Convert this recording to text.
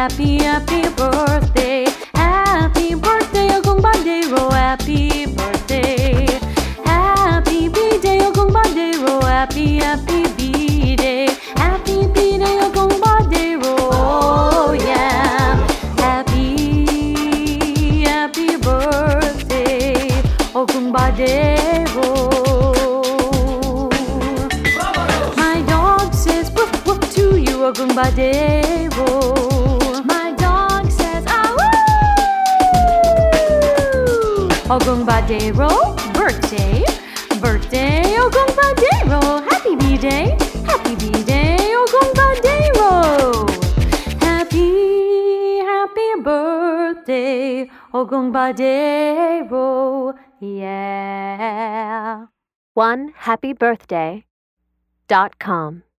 happy, happy birthday. Happy birthday, Ogong Bandero, happy birthday. Happy B-Day, Ogong Bandero, happy, happy B-Day. Happy B-Day, Ogong Bandero, oh yeah. Happy, happy birthday, Ogong Bandero. My dog says woof woof to you, Ogong Bandero. My dog says ah woo. Ogong Bandero, birthday, birthday, Ogong Bandero. Happy B-Day, happy B-Day, Ogong Bandero. Happy, happy birthday, Ogong Bandero, yeah. OneHappyBirthday.com